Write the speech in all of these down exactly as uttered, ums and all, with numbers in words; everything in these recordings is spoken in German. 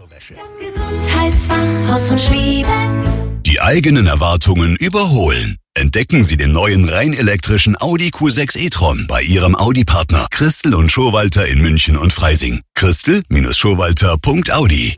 Pornowäsche. Das Gesundheitsfach Haus von Schlieben. Die eigenen Erwartungen überholen. Entdecken Sie den neuen rein elektrischen Audi Q sechs e-tron bei Ihrem Audi-Partner Christel und Schowalter in München und Freising. Christel Schowalter Punkt Audi.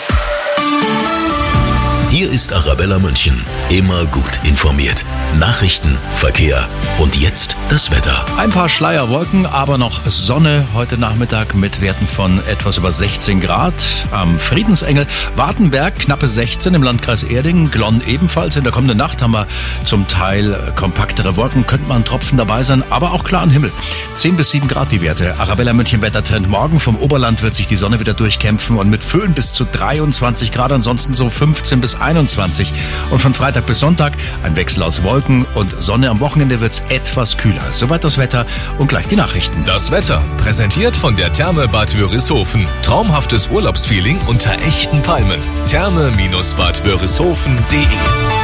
Hier ist Arabella München. Immer gut informiert. Nachrichten, Verkehr und jetzt das Wetter. Ein paar Schleierwolken, aber noch Sonne heute Nachmittag mit Werten von etwas über sechzehn Grad. Am Friedensengel Wartenberg knappe sechzehn, im Landkreis Erding, Glonn ebenfalls. In der kommenden Nacht haben wir zum Teil kompaktere Wolken, könnte mal ein Tropfen dabei sein, aber auch klaren Himmel. zehn bis sieben Grad die Werte. Arabella München Wettertrend morgen. Vom Oberland wird sich die Sonne wieder durchkämpfen und mit Föhn bis zu dreiundzwanzig Grad, ansonsten so fünfzehn bis einundzwanzig. Und von Freitag bis Sonntag ein Wechsel aus Wolken und Sonne. Am Wochenende wird's etwas kühler. Soweit das Wetter und gleich die Nachrichten. Das Wetter, präsentiert von der Therme Bad Wörishofen. Traumhaftes Urlaubsfeeling unter echten Palmen. Therme Bad Wörishofen Punkt de.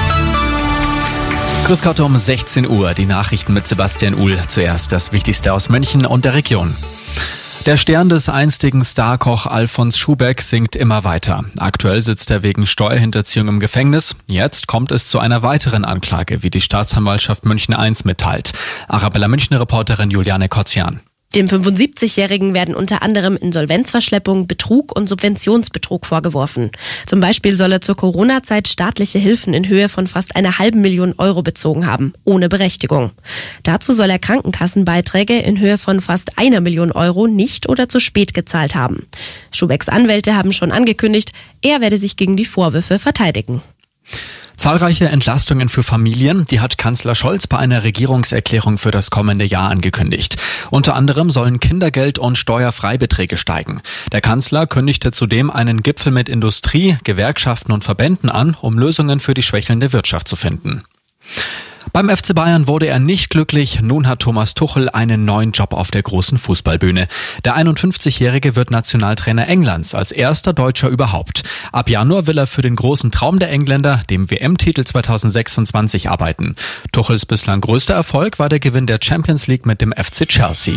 Grüß Gott um sechzehn Uhr. Die Nachrichten mit Sebastian Uhl. Zuerst das Wichtigste aus München und der Region. Der Stern des einstigen Starkoch Alfons Schubeck sinkt immer weiter. Aktuell sitzt er wegen Steuerhinterziehung im Gefängnis. Jetzt kommt es zu einer weiteren Anklage, wie die Staatsanwaltschaft München eins mitteilt. Arabella München-Reporterin Juliane Kotzian. Dem fünfundsiebzigjährigen werden unter anderem Insolvenzverschleppung, Betrug und Subventionsbetrug vorgeworfen. Zum Beispiel soll er zur Corona-Zeit staatliche Hilfen in Höhe von fast einer halben Million Euro bezogen haben, ohne Berechtigung. Dazu soll er Krankenkassenbeiträge in Höhe von fast einer Million Euro nicht oder zu spät gezahlt haben. Schubecks Anwälte haben schon angekündigt, er werde sich gegen die Vorwürfe verteidigen. Zahlreiche Entlastungen für Familien, die hat Kanzler Scholz bei einer Regierungserklärung für das kommende Jahr angekündigt. Unter anderem sollen Kindergeld und Steuerfreibeträge steigen. Der Kanzler kündigte zudem einen Gipfel mit Industrie, Gewerkschaften und Verbänden an, um Lösungen für die schwächelnde Wirtschaft zu finden. Beim F C Bayern wurde er nicht glücklich. Nun hat Thomas Tuchel einen neuen Job auf der großen Fußballbühne. Der einundfünfzigjährige wird Nationaltrainer Englands, als erster Deutscher überhaupt. Ab Januar will er für den großen Traum der Engländer, dem W M-Titel zweitausendsechsundzwanzig, arbeiten. Tuchels bislang größter Erfolg war der Gewinn der Champions League mit dem F C Chelsea.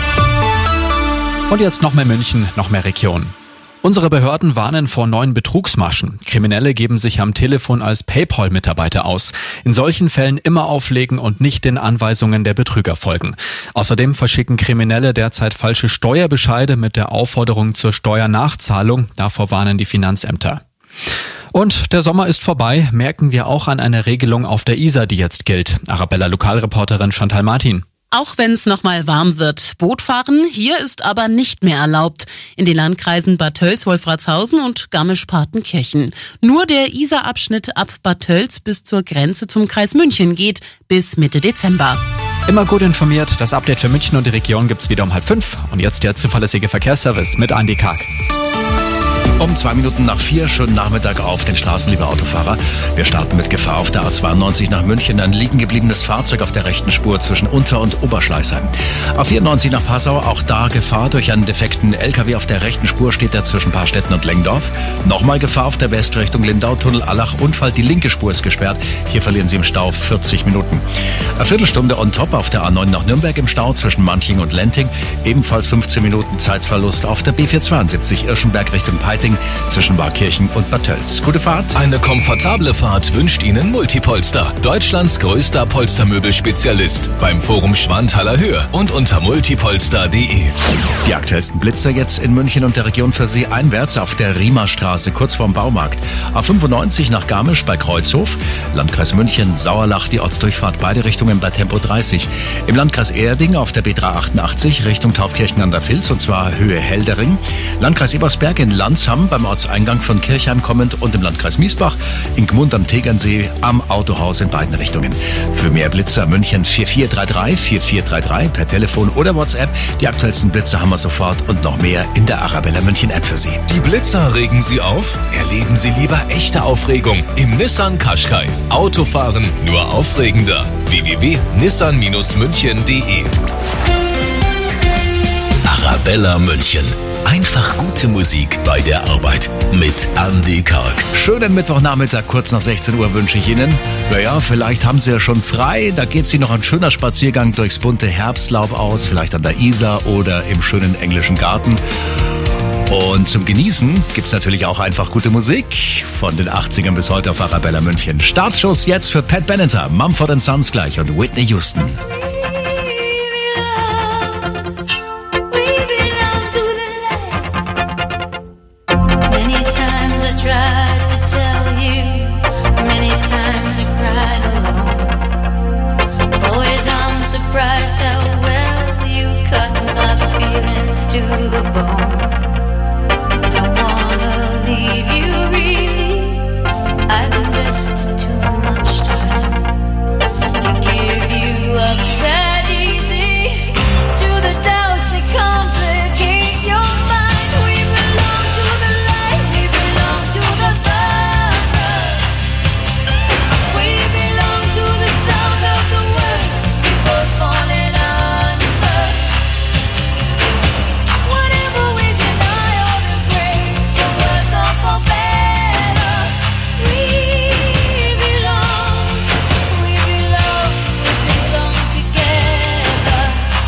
Und jetzt noch mehr München, noch mehr Region. Unsere Behörden warnen vor neuen Betrugsmaschen. Kriminelle geben sich am Telefon als PayPal-Mitarbeiter aus. In solchen Fällen immer auflegen und nicht den Anweisungen der Betrüger folgen. Außerdem verschicken Kriminelle derzeit falsche Steuerbescheide mit der Aufforderung zur Steuernachzahlung. Davor warnen die Finanzämter. Und der Sommer ist vorbei, merken wir auch an einer Regelung auf der Isar, die jetzt gilt. Arabella Lokalreporterin Chantal Martin. Auch wenn es nochmal warm wird. Bootfahren hier ist aber nicht mehr erlaubt. In den Landkreisen Bad Tölz, Wolfratshausen und Garmisch-Partenkirchen. Nur der Isar-Abschnitt ab Bad Tölz bis zur Grenze zum Kreis München geht bis Mitte Dezember. Immer gut informiert. Das Update für München und die Region gibt's wieder um halb fünf. Und jetzt der zuverlässige Verkehrsservice mit Andi Karg. Um zwei Minuten nach vier, schönen Nachmittag auf den Straßen, liebe Autofahrer. Wir starten mit Gefahr auf der A zweiundneunzig nach München. Ein liegen gebliebenes Fahrzeug auf der rechten Spur zwischen Unter- und Oberschleißheim. A vierundneunzig nach Passau, auch da Gefahr durch einen defekten L K W auf der rechten Spur, steht er zwischen Paarstetten und Lengdorf. Nochmal Gefahr auf der Westrichtung Lindau-Tunnel, Allach, Unfall, die linke Spur ist gesperrt. Hier verlieren Sie im Stau vierzig Minuten. Eine Viertelstunde on top auf der A neun nach Nürnberg im Stau zwischen Manching und Lenting. Ebenfalls fünfzehn Minuten Zeitverlust auf der B vierhundertzweiundsiebzig Irschenberg Richtung Peiting zwischen Barkirchen und Bad Tölz. Gute Fahrt. Eine komfortable Fahrt wünscht Ihnen Multipolster. Deutschlands größter Polstermöbelspezialist. Beim Forum Schwanthaler Höhe und unter multipolster punkt de. Die aktuellsten Blitzer jetzt in München und der Region für Sie einwärts auf der Riemerstraße, kurz vorm Baumarkt. A fünfundneunzig nach Garmisch bei Kreuzhof. Landkreis München, Sauerlach, die Ortsdurchfahrt, beide Richtungen bei Tempo dreißig. Im Landkreis Erding auf der B dreihundertachtundachtzig Richtung Taufkirchen an der Vils, und zwar Höhe Heldering. Landkreis Ebersberg in Landsham beim Ortseingang von Kirchheim kommend und im Landkreis Miesbach in Gmund am Tegernsee am Autohaus in beiden Richtungen. Für mehr Blitzer München vier vier drei drei vier vier drei drei per Telefon oder WhatsApp. Die aktuellsten Blitzer haben wir sofort und noch mehr in der Arabella München App für Sie. Die Blitzer regen Sie auf? Erleben Sie lieber echte Aufregung im Nissan Qashqai. Autofahren nur aufregender. w w w punkt nissan münchen punkt de. Arabella München. Einfach gute Musik bei der Arbeit mit Andi Karg. Schönen Mittwochnachmittag, kurz nach sechzehn Uhr wünsche ich Ihnen. Naja, vielleicht haben Sie ja schon frei. Da geht Sie noch ein schöner Spaziergang durchs bunte Herbstlaub aus, vielleicht an der Isar oder im schönen englischen Garten. Und zum Genießen gibt's natürlich auch einfach gute Musik. Von den achtzigern bis heute auf Arabella München. Startschuss jetzt für Pat Benatar, Mumford and Sons gleich und Whitney Houston. Surprised how well you cut my feelings to the bone. Don't wanna leave you, really. I've invested too much time to give you up that easy. To the doubts that complicate your mind. We belong to the light, we belong to the dark. We belong to the sound of the words we both falling under. Whatever we deny or the grace, for worse or for better, we belong, we belong, we belong together.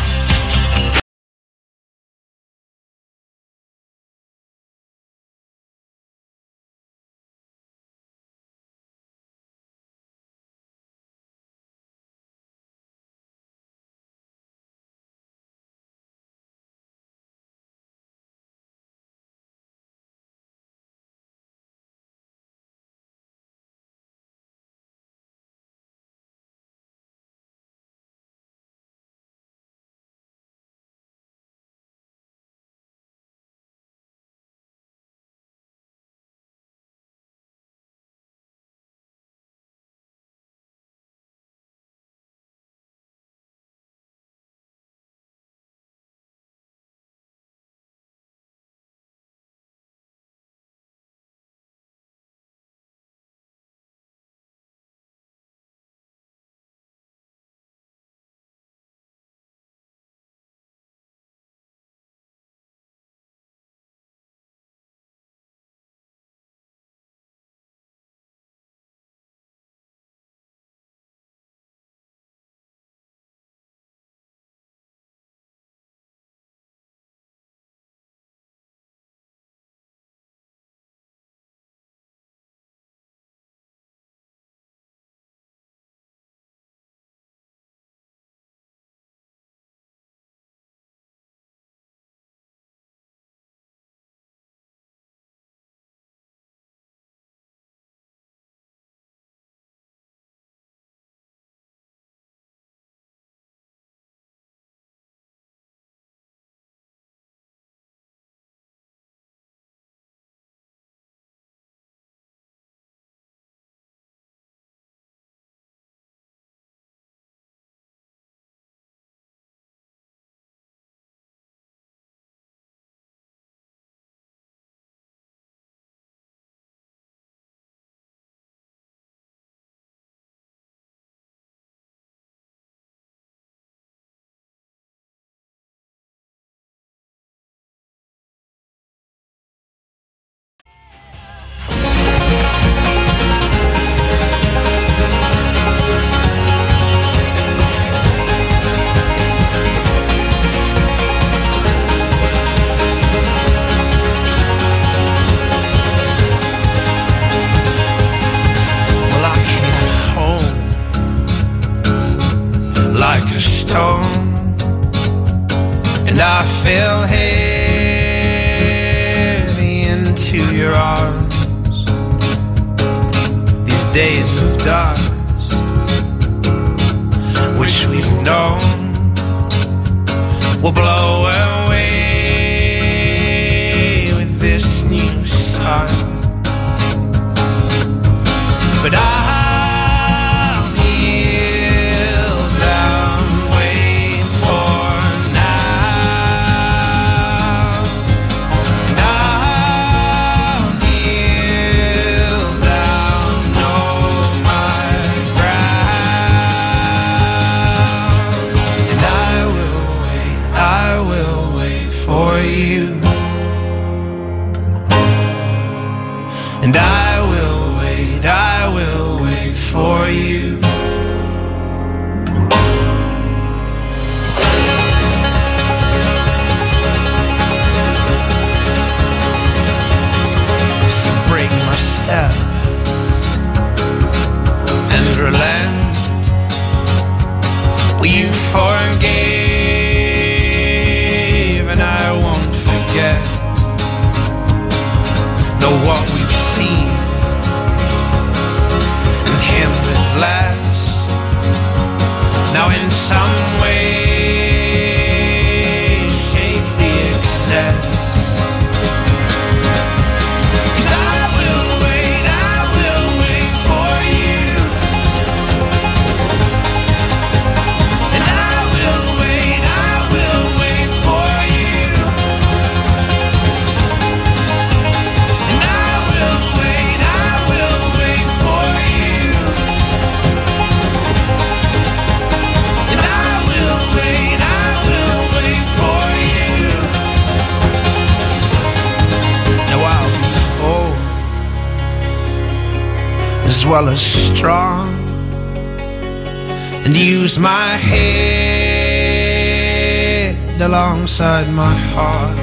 Like a stone, and I fell heavy into your arms. These days of dust, which we've known, will blow away with this new sun. But I and I will wait, I will wait for you. as well as strong, and use my head alongside my heart.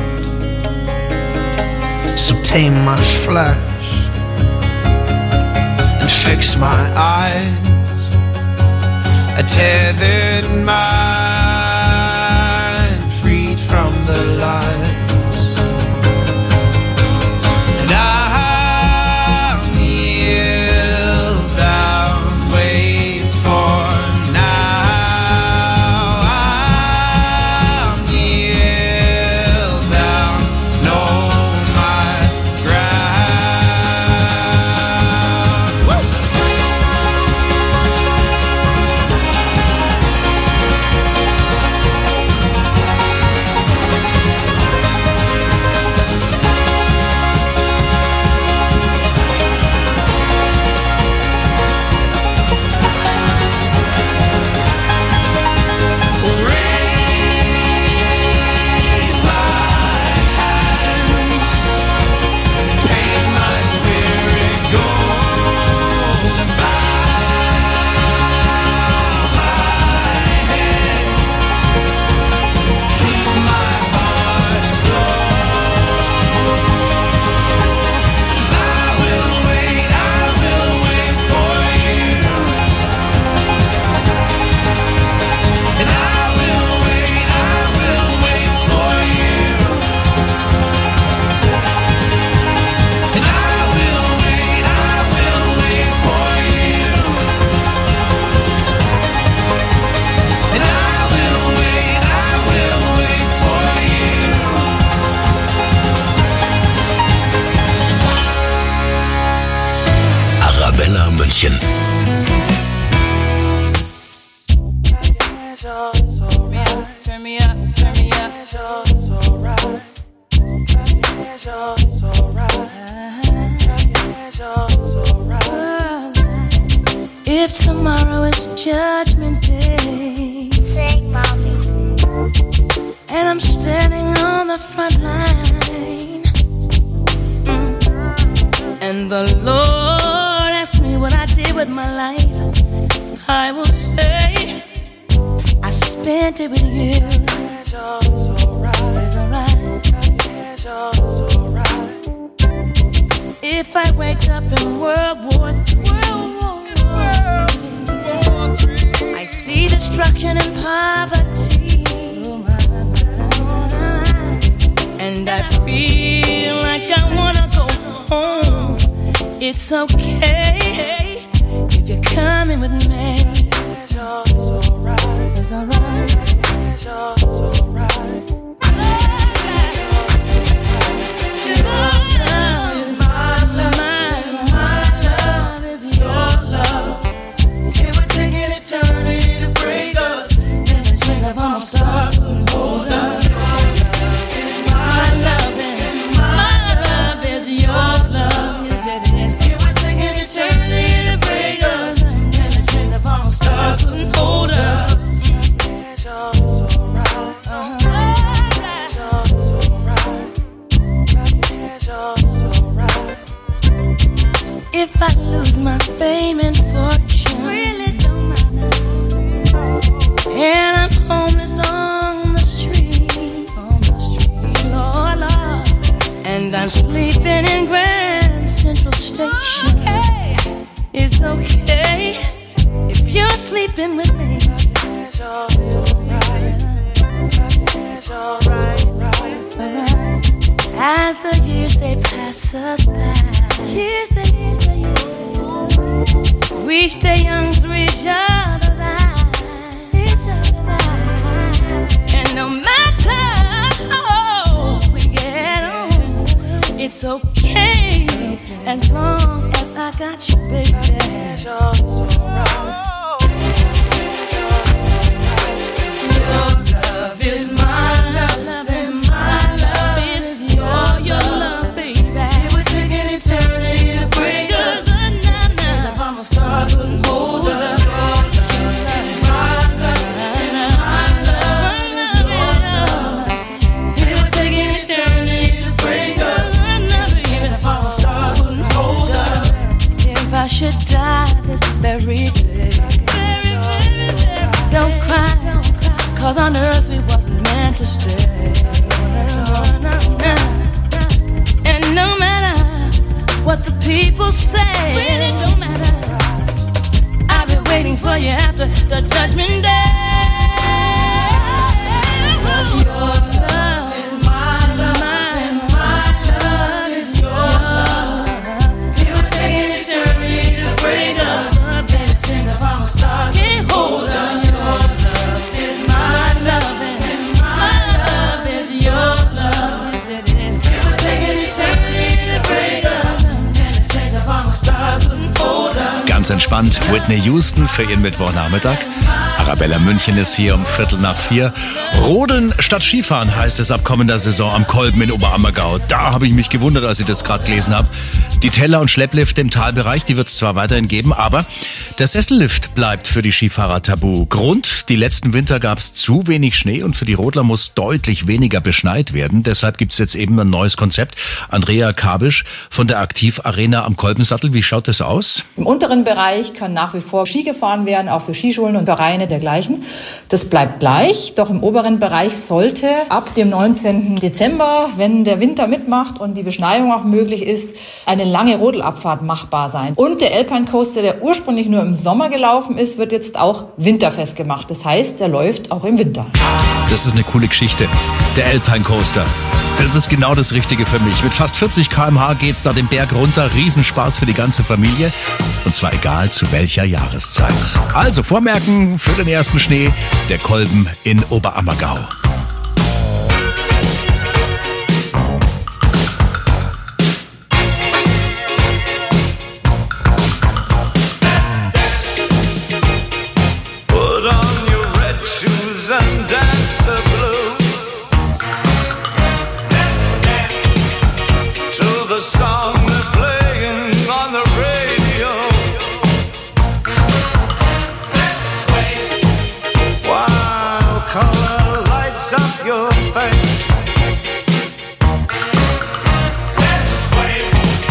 So tame my flesh and fix my eyes, a tethered mind freed from the lies. And I'll kneel down, wait for now. I'll kneel down, know my ground. Woo! Raise my hands, paint my spirit gold, and bow my head, keep my heart slow. I will wait, I will wait for you, and I will wait, I will wait for you, and I will wait, I will wait for you, and I will wait, I will wait for you. Arabella München. Turn me up, turn me up. If tomorrow is Judgment Day, Sing, mommy. and I'm standing on the front line, mm, and the Lord asks me what I did with my life, I will say I spent it with you. It's alright. If I wake up in World War Three, I see destruction and poverty, and I feel like I wanna go home. It's okay if you're coming with me. It's alright. If I lose my fame and fortune, really don't matter, and I'm homeless on the street, on the street, Lord, Lord, and I'm sleeping in Grand Central Station, okay. It's okay if you're sleeping with me. As the years they pass us by, years they years they years, we stay young through each other's eyes, each other's eyes. And no matter how old we get on, it's okay as long as I got you, baby. Your love is my love, and my love is your your love, baby. It would take an eternity to break us. If I'm a star, couldn't hold us. Your love is my love, and my love is your love. It would take an eternity to break us. If I'm a star, couldn't hold us. If I I should die this very day. Don't cry, cause on earth we wasn't meant to stay. And no matter what the people say, really don't matter. I'll be waiting for you after the judgment day. 'Cause your love is my love, and my love is your love. It will take an eternity to break us up, and it takes a from a start to hold us. Your love is my love, and my love is your love. It will take an eternity to break us up, and it takes a from a start to hold us. Ganz entspannt, Whitney Houston für Ihren Mittwochnachmittag. Arabella München ist hier um Viertel nach vier. Rodeln statt Skifahren heißt es ab kommender Saison am Kolben in Oberammergau. Da habe ich mich gewundert, als ich das gerade gelesen habe. Die Teller- und Schlepplifte im Talbereich, die wird es zwar weiterhin geben, aber der Sessellift bleibt für die Skifahrer tabu. Grund, die letzten Winter gab es zu wenig Schnee und für die Rodler muss deutlich weniger beschneit werden. Deshalb gibt es jetzt eben ein neues Konzept. Andrea Kabisch von der Aktiv-Arena am Kolbensattel. Wie schaut das aus? Im unteren Bereich kann nach wie vor Ski gefahren werden, auch für Skischulen und Vereine dergleichen. Das bleibt gleich, doch im oberen Bereich sollte ab dem neunzehnten Dezember, wenn der Winter mitmacht und die Beschneiung auch möglich ist, eine lange Rodelabfahrt machbar sein. Und der Alpine Coaster, der ursprünglich nur im Sommer gelaufen ist, wird jetzt auch winterfest gemacht. Das heißt, der läuft auch im Winter. Das ist eine coole Geschichte. Der Alpine Coaster. Das ist genau das Richtige für mich. Mit fast vierzig Kilometer pro Stunde geht's da den Berg runter. Riesenspaß für die ganze Familie. Und zwar egal zu welcher Jahreszeit. Also vormerken für den ersten Schnee. Der Kolben in Oberammergau. And dance the blues. Dance, dance to the song they're playing on the radio. Let's sway while color lights up your face. Let's sway,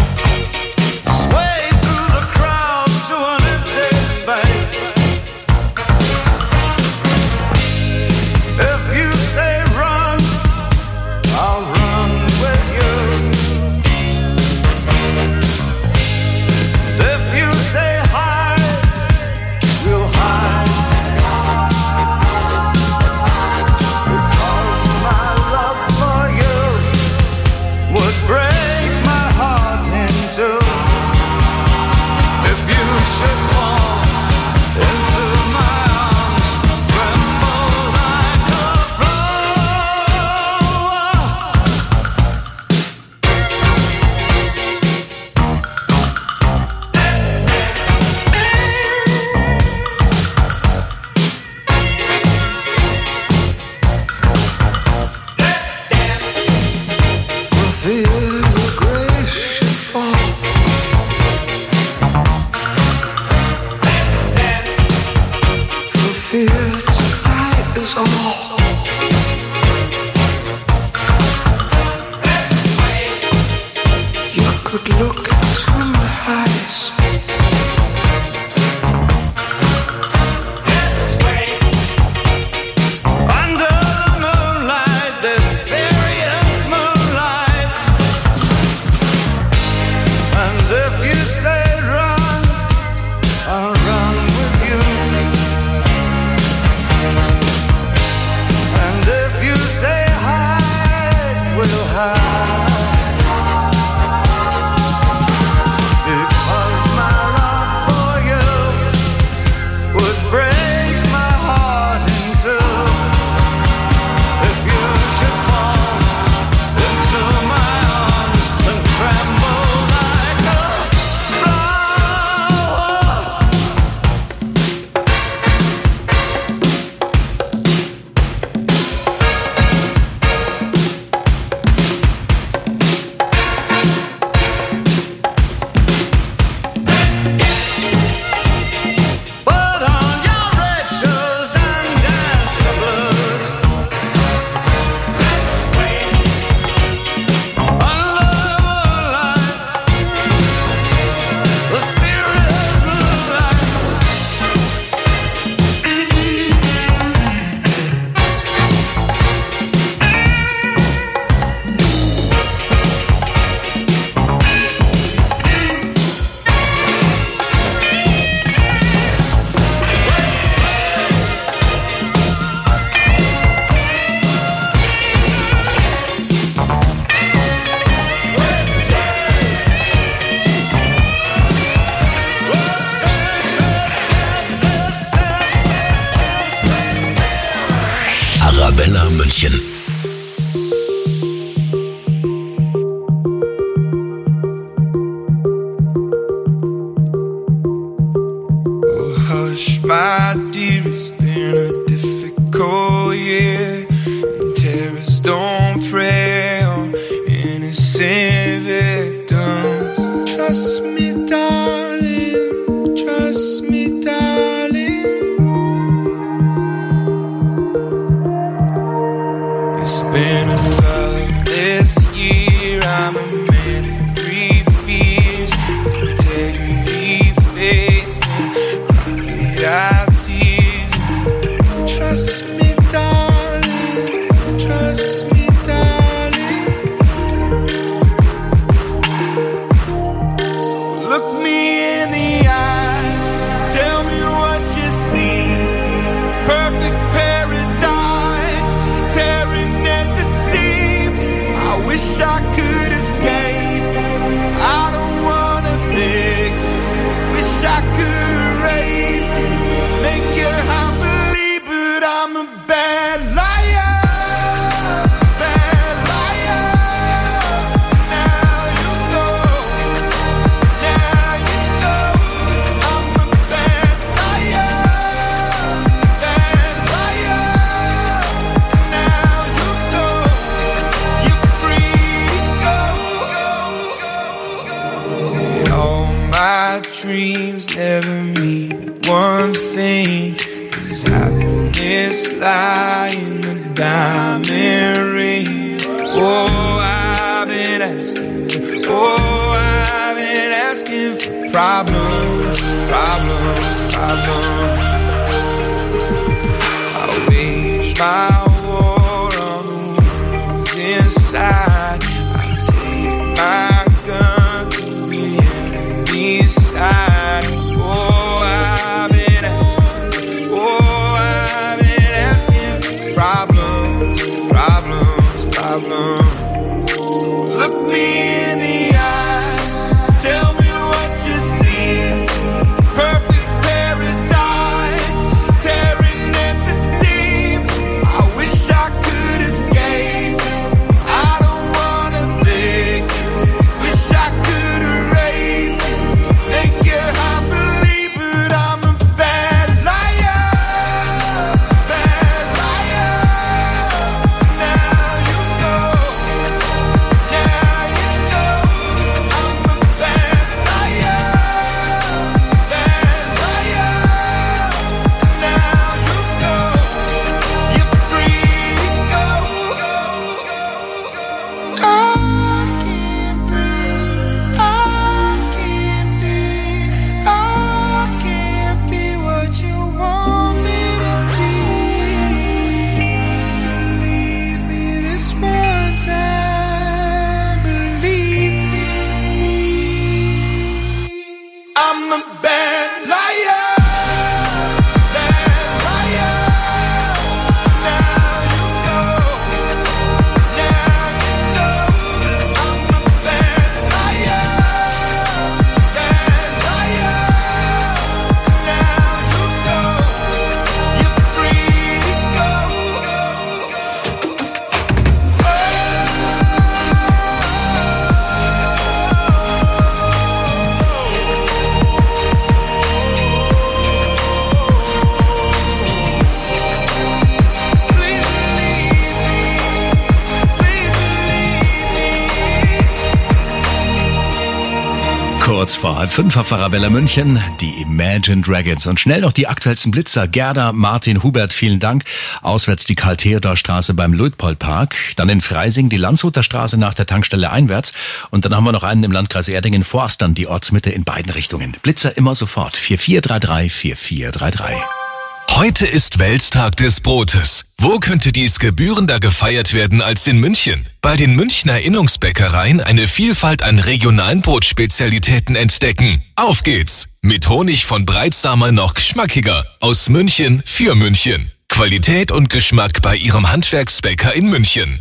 sway through the crowd to an empty space. If you say run, I'll run with you. If you say hide, we'll hide. Because my love for you would break my heart in two. If you should fall into my arms, tremble like a feel the grace should fall. For fear tonight is all. You could look into my eyes. Under the moonlight, this serious moonlight. And if you say run, I'll run with you. And if you say hide, we'll hide. Because my love for you would break my heart in two. If you should fall into my arms and tremble like a München. Hush, my dear, it's been a difficult year. And terrorists don't prey on innocent victims. Trust me, darling, trust me, darling. It's been a loveless year. I'm a man in three fears: integrity, faith, our tears. Trust me, darling, trust me, darling. So look me in the eyes, tell me what you see. Perfect paradise, tearing at the seams. I wish I could escape. I don't wanna fake. Wish I could erase it, make your heart believe, but I'm a bad liar, bad liar. Now you know, now you know, I'm a bad liar, bad liar. Now you know, you're free to go. And all my dreams never mean one thing, 'cause happiness lie in the diamond ring. Oh, I've been asking, oh, I've been asking for problems, problems, problems. I wage my war on the ones inside. I take my gun to the enemy's side. Oh, I've been asking, oh, I've been asking for problems, problems, problems. So look me in the eyes, tell me what you see. Perfect paradise, tearing at the seams. I wish I could escape. I don't wanna fake. Wish I could erase it, make your heart believe, but I'm a bad liar, bad liar. Now you know, now you know, I'm a bad liar, bad liar. Now you know, you're free to go. I can't breathe, I can't be, I can't be what you want me to be. Believe me this one time, believe me. I'm a bad liar, bad liar. Now you know, now you know, I'm a bad liar, bad liar. Now you know, you're free to go. Please believe me, please believe me. Kurz vor halb fünf auf Arabella München, die Imagine Dragons. Und schnell noch die aktuellsten Blitzer. Gerda, Martin, Hubert, vielen Dank. Auswärts die Karl-Theodor-Straße beim Luitpold-Park. Dann in Freising die Landshuter Straße nach der Tankstelle einwärts. Und dann haben wir noch einen im Landkreis Erding in Forstern, die Ortsmitte in beiden Richtungen. Blitzer immer sofort. vier vier drei drei vier vier drei drei. Heute ist Welttag des Brotes. Wo könnte dies gebührender gefeiert werden als in München? Bei den Münchner Innungsbäckereien eine Vielfalt an regionalen Brotspezialitäten entdecken. Auf geht's! Mit Honig von Breitsamer noch geschmackiger. Aus München für München. Qualität und Geschmack bei Ihrem Handwerksbäcker in München.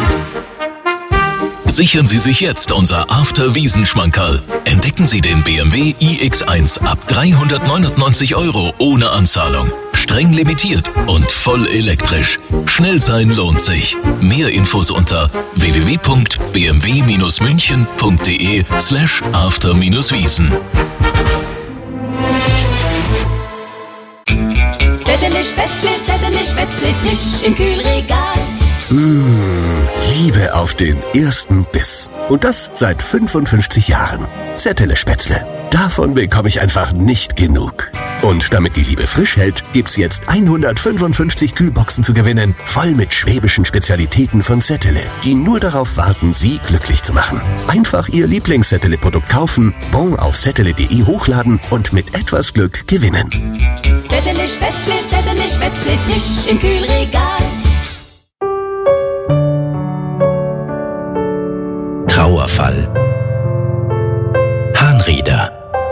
Sichern Sie sich jetzt unser After-Wiesen-Schmankerl. Entdecken Sie den B M W i X eins ab dreihundertneunundneunzig Euro ohne Anzahlung. Streng limitiert und voll elektrisch. Schnell sein lohnt sich. Mehr Infos unter w w w punkt b m w Bindestrich münchen punkt d e slash after Wiesen. Zettel, Spätzle, Zettel, Spätzle, frisch im Kühlregal. Mmh, Liebe auf den ersten Biss. Und das seit fünfundfünfzig Jahren. Settele Spätzle. Davon bekomme ich einfach nicht genug. Und damit die Liebe frisch hält, gibt's jetzt hundertfünfundfünfzig Kühlboxen zu gewinnen, voll mit schwäbischen Spezialitäten von Settele, die nur darauf warten, Sie glücklich zu machen. Einfach Ihr Lieblings-Settele-Produkt kaufen, Bon auf settele punkt de hochladen und mit etwas Glück gewinnen. Zettel, Spätzle, Zettel, Spätzle, frisch im Kühlregal. Trauerfall. Hahnrieder.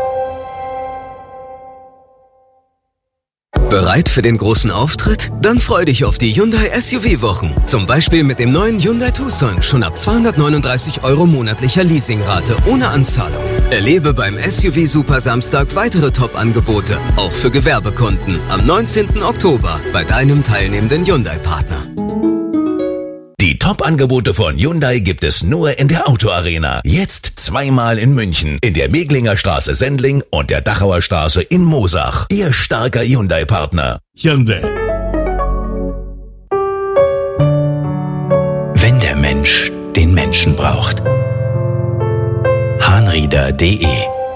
Bereit für den großen Auftritt? Dann freu dich auf die Hyundai S U V-Wochen. Zum Beispiel mit dem neuen Hyundai Tucson schon ab zweihundertneununddreißig Euro monatlicher Leasingrate ohne Anzahlung. Erlebe beim S U V-Super Samstag weitere Top-Angebote, auch für Gewerbekunden, am neunzehnten Oktober bei deinem teilnehmenden Hyundai-Partner. Die Top-Angebote von Hyundai gibt es nur in der Autoarena. Jetzt zweimal in München, in der Meglinger Straße Sendling und der Dachauer Straße in Moosach. Ihr starker Hyundai-Partner. Hyundai. Wenn der Mensch den Menschen braucht. Hahnrieder punkt de.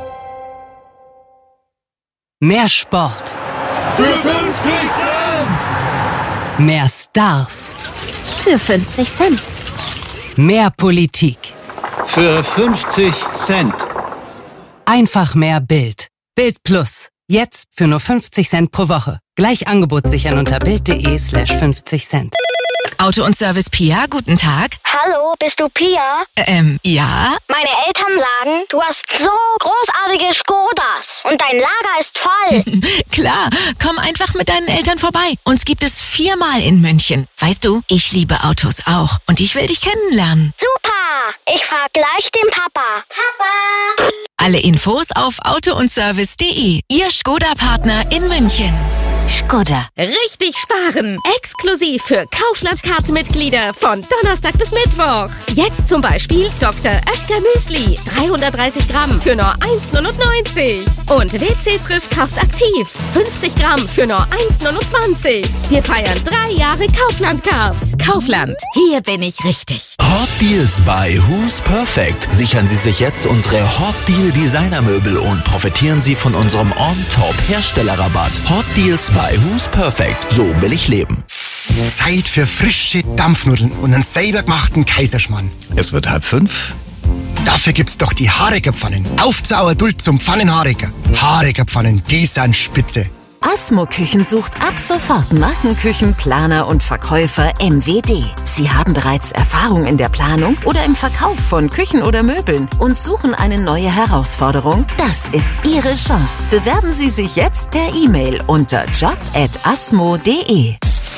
Mehr Sport. Für fünfzig Cent! Mehr Stars. Für fünfzig Cent. Mehr Politik. Für fünfzig Cent. Einfach mehr Bild. Bild Plus. Jetzt für nur fünfzig Cent pro Woche. Gleich Angebot sichern unter bild punkt de slash fünfzig Cent. Auto und Service Pia, guten Tag. Hallo, bist du Pia? Ähm, ja? Meine Eltern sagen, du hast so großartige Skodas und dein Lager ist voll. Klar, komm einfach mit deinen Eltern vorbei. Uns gibt es viermal in München. Weißt du, ich liebe Autos auch und ich will dich kennenlernen. Super, ich frag gleich den Papa. Papa! Alle Infos auf auto und service punkt de, Ihr Skoda-Partner in München. Skoda. Richtig sparen. Exklusiv für Kaufland-Kartenmitglieder von Donnerstag bis Mittwoch. Jetzt zum Beispiel Doktor Oetker Müsli. dreihundertdreißig Gramm für nur eins neunundneunzig. Und W C Frisch Kraft Aktiv. fünfzig Gramm für nur eins neunundzwanzig. Wir feiern drei Jahre Kaufland-Card. Kaufland. Hier bin ich richtig. Hot Deals bei Who's Perfect. Sichern Sie sich jetzt unsere Hot Deal Designermöbel und profitieren Sie von unserem On-Top Herstellerrabatt. Hot Deals bei Who's Perfect. So will ich leben. Zeit für frische Dampfnudeln und einen selber gemachten Kaiserschmarrn. Es wird halb fünf. Dafür gibt's doch die Hareker Pfannen. Auf zur Auerduld zum Pfannenhareker. Hareker Pfannen, die sind spitze. Asmo Küchen sucht ab sofort Markenküchenplaner und Verkäufer M W D. Sie haben bereits Erfahrung in der Planung oder im Verkauf von Küchen oder Möbeln und suchen eine neue Herausforderung? Das ist Ihre Chance. Bewerben Sie sich jetzt per E-Mail unter job at asmo punkt de.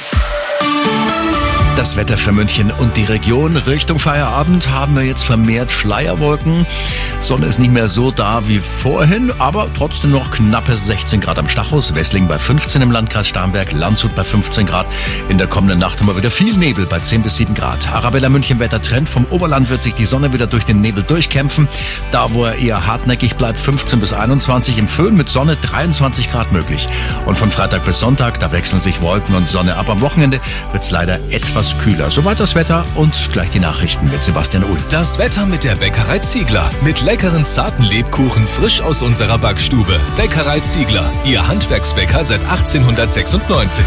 Das Wetter für München und die Region. Richtung Feierabend haben wir jetzt vermehrt Schleierwolken. Sonne ist nicht mehr so da wie vorhin, aber trotzdem noch knappe sechzehn Grad am Stachus. Wesslingen bei fünfzehn im Landkreis Starnberg, Landshut bei fünfzehn Grad. In der kommenden Nacht haben wir wieder viel Nebel bei zehn bis sieben Grad. Arabella München Wettertrend. Vom Oberland wird sich die Sonne wieder durch den Nebel durchkämpfen. Da, wo er eher hartnäckig bleibt, fünfzehn bis einundzwanzig. Im Föhn mit Sonne dreiundzwanzig Grad möglich. Und von Freitag bis Sonntag, da wechseln sich Wolken und Sonne ab. Am Wochenende wird es leider etwas kühler. Soweit das Wetter und gleich die Nachrichten mit Sebastian Uhl. Das Wetter mit der Bäckerei Ziegler. Mit leckeren, zarten Lebkuchen frisch aus unserer Backstube. Bäckerei Ziegler, Ihr Handwerksbäcker seit achtzehnhundertsechsundneunzig.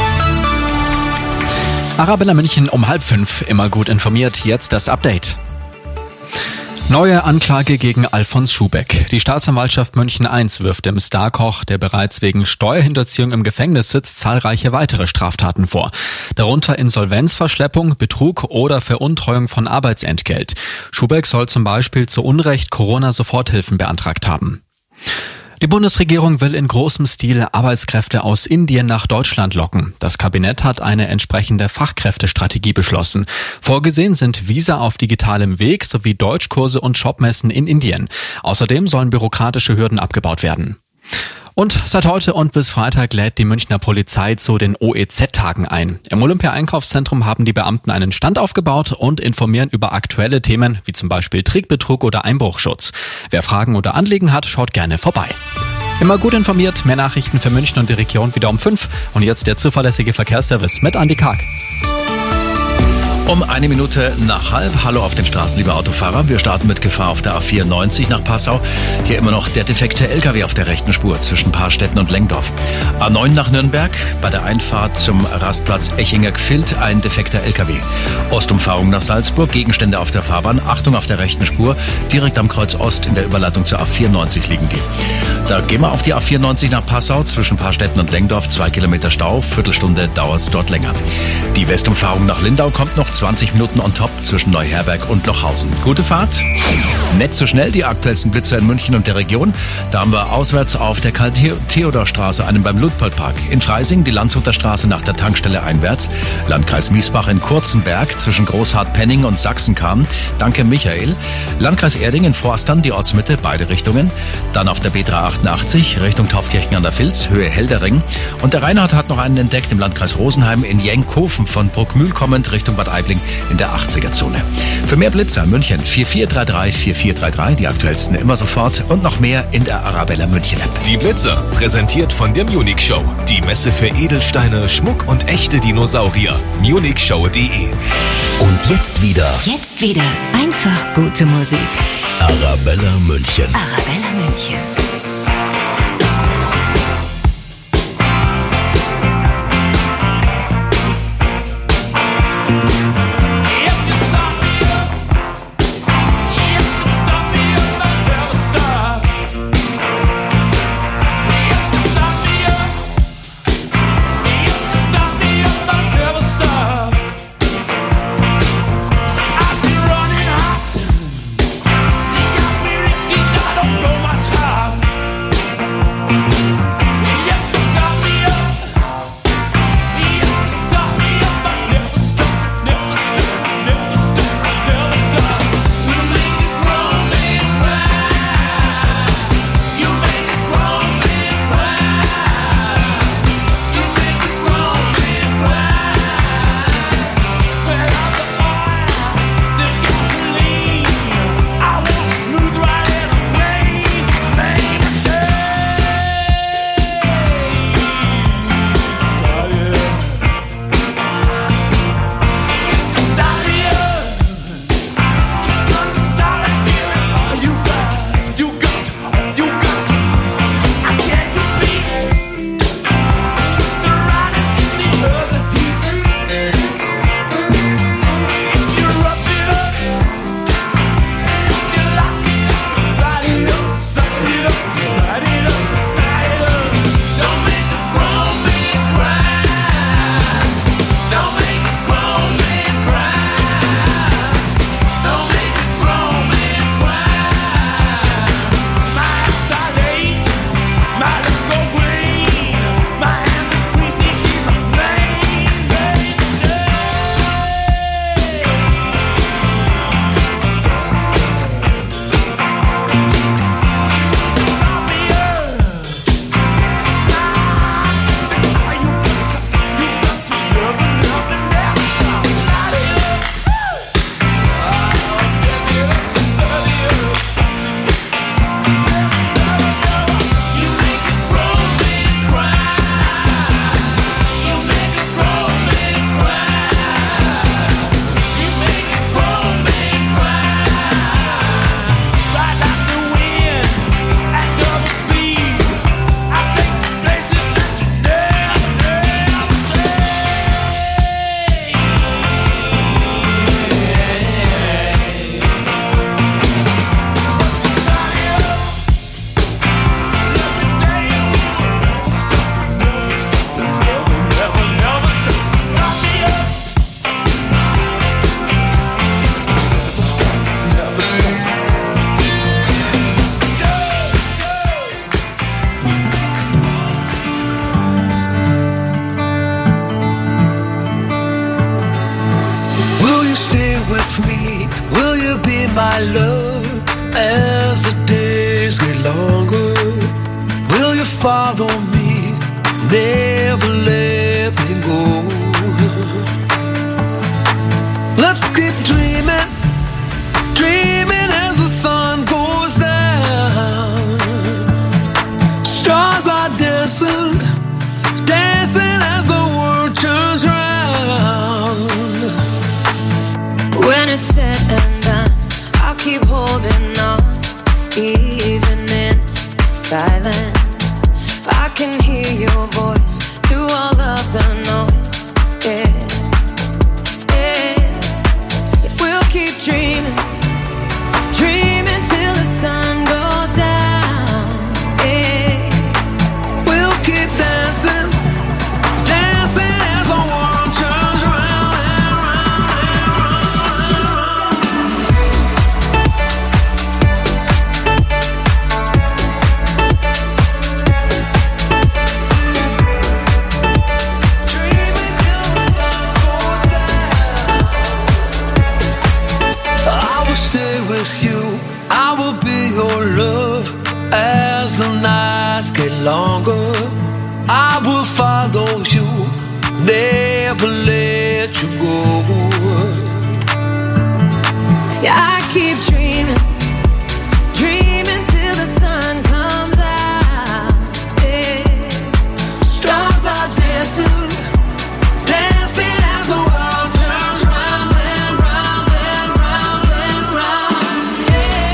Arabella München um halb fünf, immer gut informiert. Jetzt das Update. Neue Anklage gegen Alfons Schubeck. Die Staatsanwaltschaft München eins wirft dem Starkoch, der bereits wegen Steuerhinterziehung im Gefängnis sitzt, zahlreiche weitere Straftaten vor. Darunter Insolvenzverschleppung, Betrug oder Veruntreuung von Arbeitsentgelt. Schubeck soll zum Beispiel zu Unrecht Corona-Soforthilfen beantragt haben. Die Bundesregierung will in großem Stil Arbeitskräfte aus Indien nach Deutschland locken. Das Kabinett hat eine entsprechende Fachkräftestrategie beschlossen. Vorgesehen sind Visa auf digitalem Weg sowie Deutschkurse und Jobmessen in Indien. Außerdem sollen bürokratische Hürden abgebaut werden. Und seit heute und bis Freitag lädt die Münchner Polizei zu den O E Z-Tagen ein. Im Olympia-Einkaufszentrum haben die Beamten einen Stand aufgebaut und informieren über aktuelle Themen wie zum Beispiel Trickbetrug oder Einbruchschutz. Wer Fragen oder Anliegen hat, schaut gerne vorbei. Immer gut informiert, mehr Nachrichten für München und die Region wieder um fünf. Und jetzt der zuverlässige Verkehrsservice mit Andi Karg. Um eine Minute nach halb. Hallo auf den Straßen, liebe Autofahrer. Wir starten mit Gefahr auf der A vierundneunzig nach Passau. Hier immer noch der defekte L K W auf der rechten Spur zwischen Paarstetten und Lengdorf. A neun nach Nürnberg. Bei der Einfahrt zum Rastplatz Echinger-Gfild ein defekter L K W. Ostumfahrung nach Salzburg. Gegenstände auf der Fahrbahn. Achtung auf der rechten Spur. Direkt am Kreuz Ost in der Überleitung zur A vierundneunzig liegen die. Da gehen wir auf die A vierundneunzig nach Passau. Zwischen Paarstetten und Lengdorf. Zwei Kilometer Stau. Viertelstunde dauert es dort länger. Die Westumfahrung nach Lindau kommt noch zwanzig Minuten on top zwischen Neuherberg und Lochhausen. Gute Fahrt. Nicht so schnell die aktuellsten Blitzer in München und der Region. Da haben wir auswärts auf der Karl-Theodor-Straße einen beim Ludpolpark. In Freising die Landshuter Straße nach der Tankstelle einwärts. Landkreis Miesbach in Kurzenberg zwischen Großhardt-Penning und Sachsenkam. Danke Michael. Landkreis Erding in Forstern die Ortsmitte, beide Richtungen. Dann auf der B drei achtundachtzig Richtung Taufkirchen an der Vilz, Höhe Heldering. Und der Reinhard hat noch einen entdeckt im Landkreis Rosenheim in Jenkhofen von Bruckmühl kommend Richtung Bad Aibling in der achtziger-Zone. Für mehr Blitzer München vier vier drei drei vier vier drei drei, die aktuellsten immer sofort und noch mehr in der Arabella München App. Die Blitzer, präsentiert von der Munich Show. Die Messe für Edelsteine, Schmuck und echte Dinosaurier. munich show punkt de. Und jetzt wieder Jetzt wieder einfach gute Musik. Arabella München. Arabella München. my love as the days get longer? Will you follow me, never let me go. Let's keep dreaming, dreaming as the sun goes down. Stars are dancing, dancing as the world turns round. When it's said and done, I'll keep holding on, even in silence. If I can hear your voice through all of the noise, yeah, yeah. We'll keep dreaming, dreaming till the sun goes down, yeah. We'll keep dancing, dancing as the world turns round and round and I will stay with you, I will be your love as the nights get longer. I will follow you, never let you go. Yeah, I keep dreaming, dreaming till the sun comes out, yeah. Stars are dancing, dancing as the world turns round and round and round and round.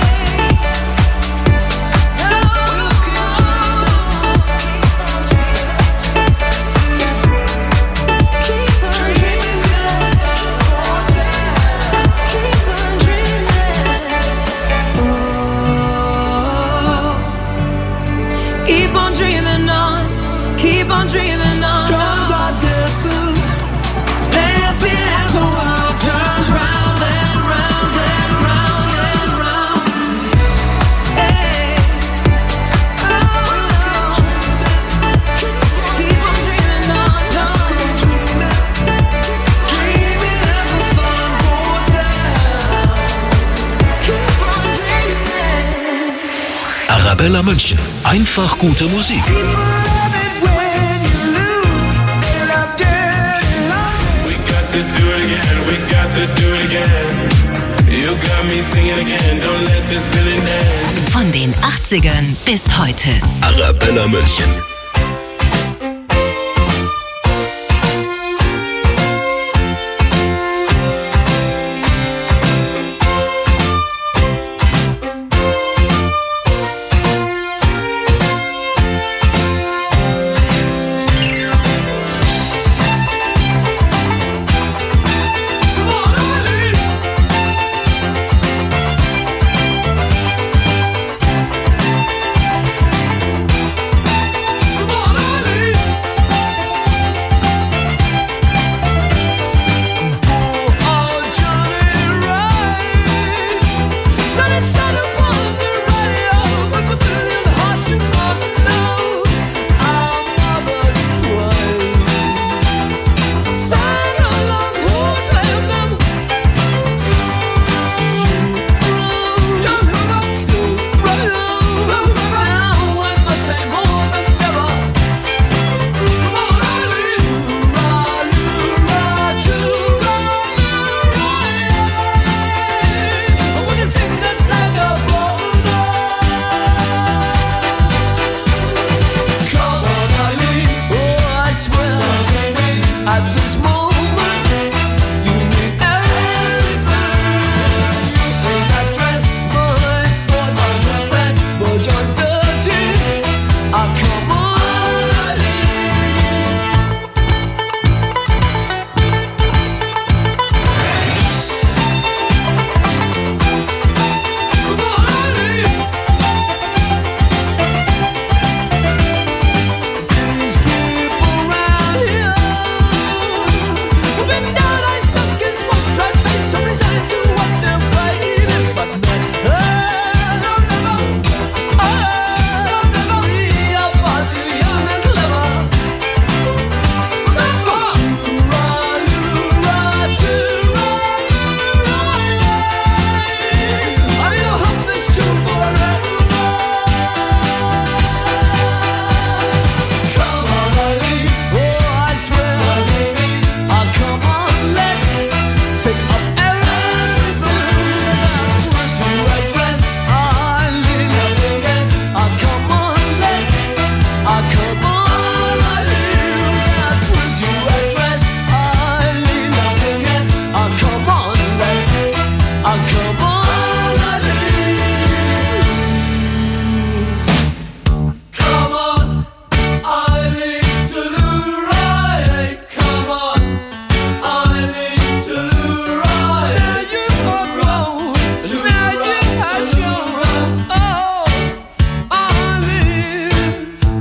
Keep on dreaming on, keep on dreaming on. Stars are dancing, dancing as the world turns round and round and round and round. Hey. Oh. Keep on dreaming on, dreaming, dreaming as the sun goes down. Keep on dreaming. Arabella München. Einfach gute Musik. Von den achtzigern bis heute. Arabella München.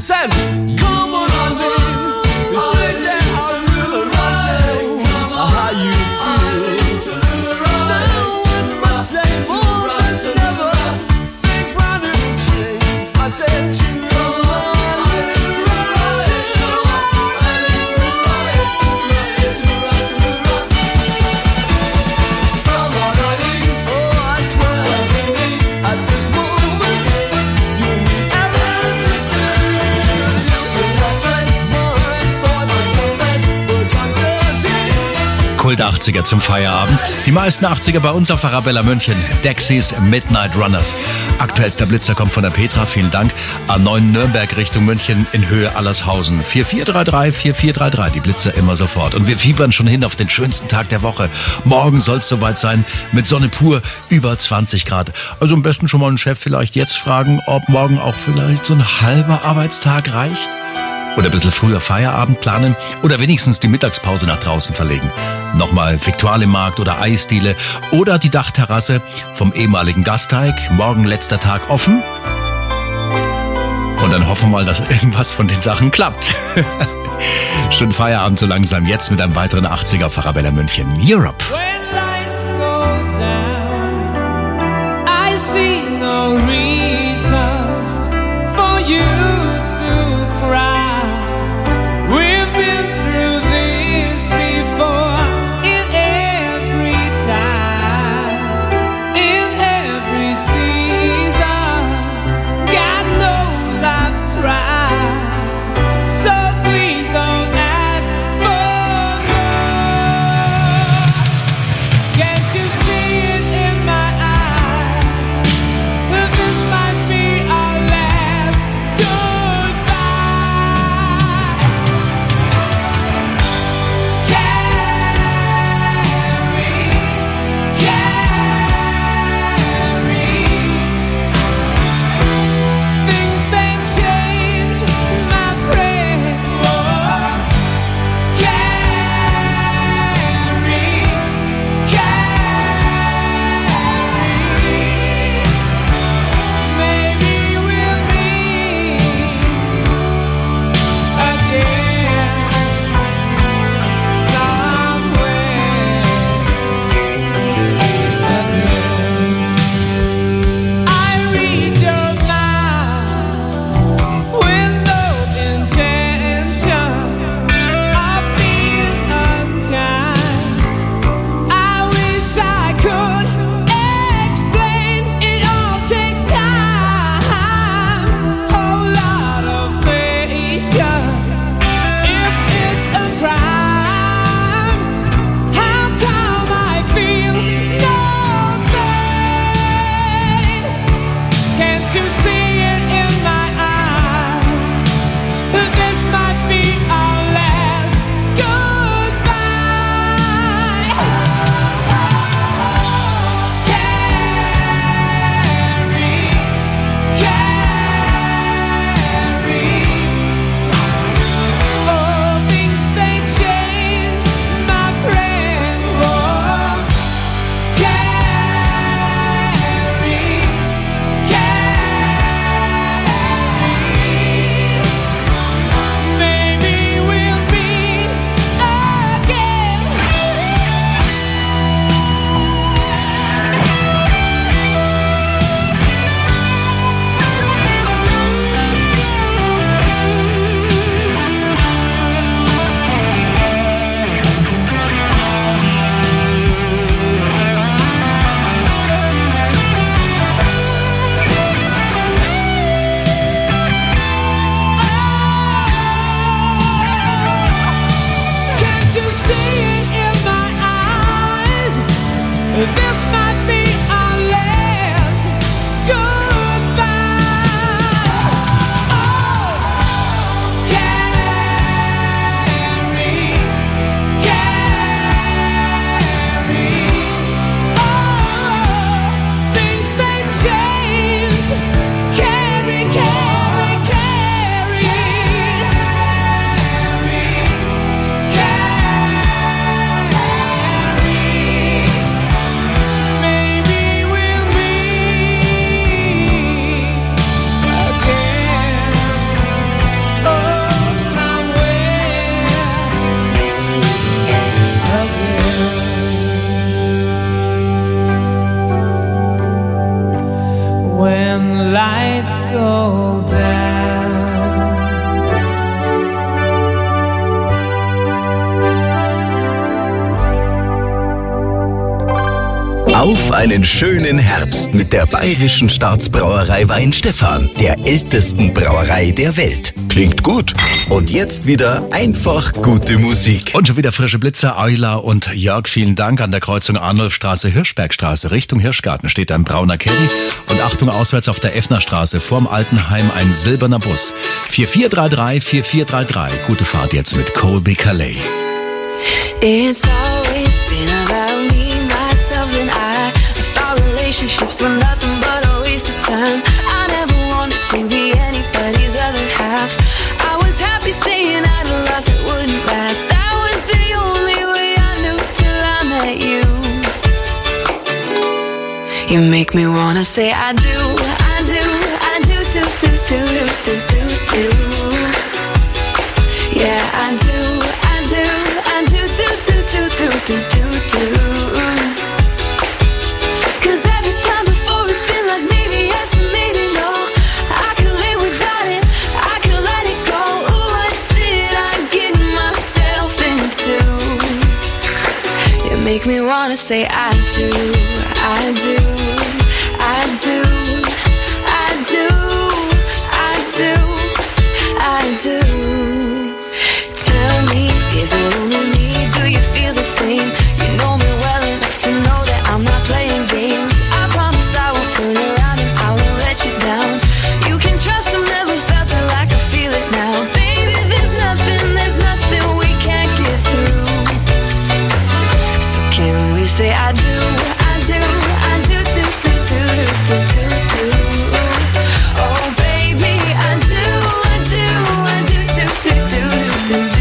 Said, come on, honey, it's straight down to the right. How you feel? Now in my same moment, never things round and change. I said, to the right. Kult achtziger zum Feierabend. Die meisten achtziger bei uns auf Arabella München. Dexys Midnight Runners. Aktuellster Blitzer kommt von der Petra, vielen Dank. A neun Nürnberg Richtung München in Höhe Allershausen. vier vier drei drei, vier vier drei drei, die Blitzer immer sofort. Und wir fiebern schon hin auf den schönsten Tag der Woche. Morgen soll es soweit sein, mit Sonne pur, über zwanzig Grad. Also am besten schon mal einen Chef vielleicht jetzt fragen, ob morgen auch vielleicht so ein halber Arbeitstag reicht. Oder ein bisschen früher Feierabend planen oder wenigstens die Mittagspause nach draußen verlegen. Nochmal Viktualienmarkt oder Eisdiele oder die Dachterrasse vom ehemaligen Gasteig. Morgen letzter Tag offen. Und dann hoffen wir mal, dass irgendwas von den Sachen klappt. Schönen Feierabend so langsam jetzt mit einem weiteren achtziger auf Arabella München. Europe. When lights go down, I see no reason for you to cry. We've been through this before, in every time, in every season. God knows I've tried, so please don't ask for more. Can't you see it in my eyes? That this might Auf einen schönen Herbst mit der Bayerischen Staatsbrauerei Weinstefan, der ältesten Brauerei der Welt. Klingt gut. Und jetzt wieder einfach gute Musik. Und schon wieder frische Blitzer, Eula und Jörg, vielen Dank. An der Kreuzung Arnulfstraße, Hirschbergstraße, Richtung Hirschgarten steht ein brauner Caddy. Und Achtung, auswärts auf der Effnerstraße vorm Altenheim ein silberner Bus. vier vier drei drei, vier vier drei drei. Gute Fahrt jetzt mit Colby Calais. It's always been about me, myself and I. I thought relationships were nothing but a waste of time. I never wanted to be anybody's other half. I was happy staying out of love that wouldn't last. That was the only way I knew till I met you. You make me wanna say I do, I do, I do, do, do, do, do, do, do, do. Yeah, I do, I do, I do, do, do, do, do, do, do, do. Cause every time before it's been like maybe yes and maybe no. I could live without it, I could let it go. Ooh, what did I get myself into? You make me wanna say I do, I do, I do, I do, I do, I do. Tell me, is it only me? Do you feel the same? You know me well enough to know that I'm not playing games. I promise I won't turn around and I won't let you down. You can trust I've never felt it like I feel it now. Baby, there's nothing, there's nothing we can't get through. So can we say I do, I do, I do, do, do, do, do, do, do. Oh baby, I do, I do, I do, do, do, do, do, do.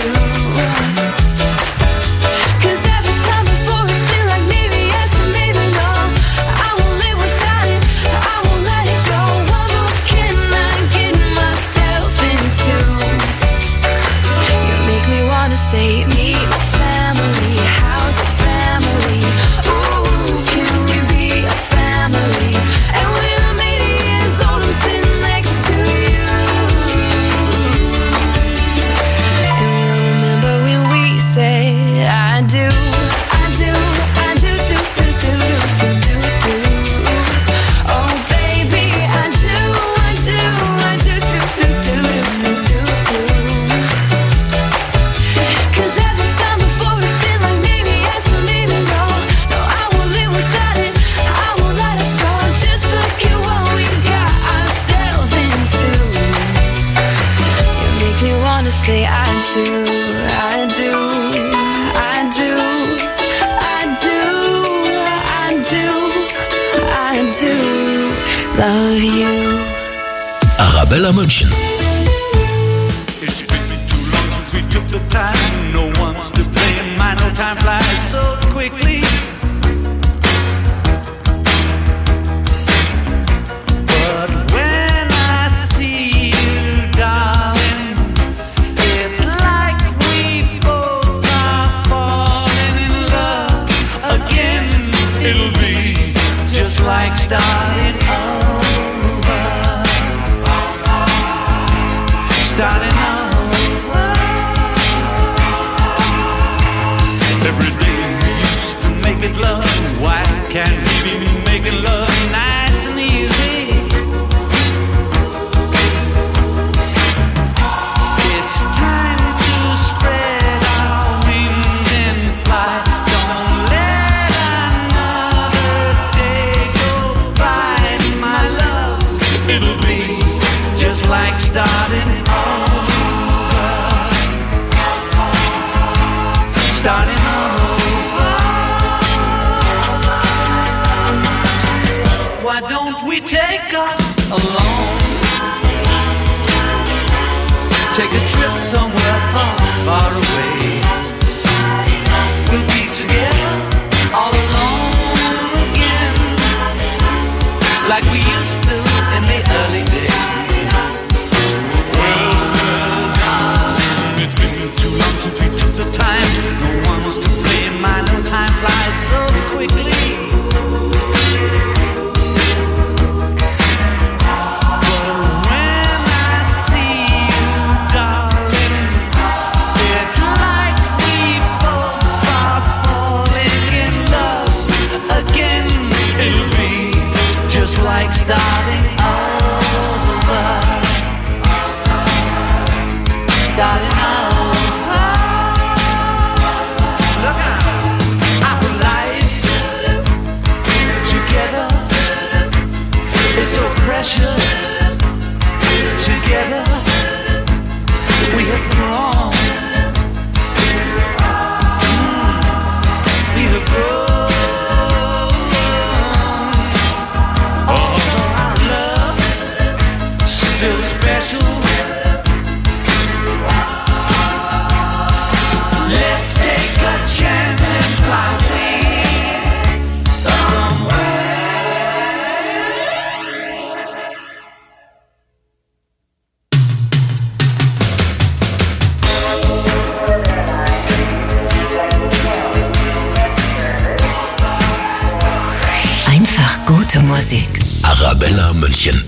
Cause every time before it's been like maybe yes and maybe no. I won't live without it, I won't let it go. What more can I get myself into? You make me wanna say meet my family, how's a family? Ooh, can we be a family? And when I'm eighty years old I'm sitting next to you. And we'll remember when we said I do, I do, I do, do, do, do, do, do, do. Oh baby, I do, I do, I do, do, do, do, do, do, do. Cause every time before it's been like maybe yes and maybe no. No, I won't live without it, I won't let us go. Just look at what we got ourselves into. You make me wanna say I do, I do, I do, I do, I do, I do love you. Arabella München. We took the time, no one's to blame. My no time flies so quickly. But when I see you, darling, it's like we both are falling in love again. It'll be just like starting over, starting over. Every day we used to make it love. Why can't we be making love nice and easy? It's time to spread our wings and fly. Don't let another day go by, my love. It'll be just like starting over, starting over. Why don't we take us alone? Take a trip somewhere far, far away. We'll be together all alone again, like we used to in the early days. Well, well, darling, it's been too long since we took the time. No one's to blame, I know time flies so quickly. When I see you, darling, it's like still special. Let's take a chance and fly away somewhere. Einfach gute Musik. Arabella München.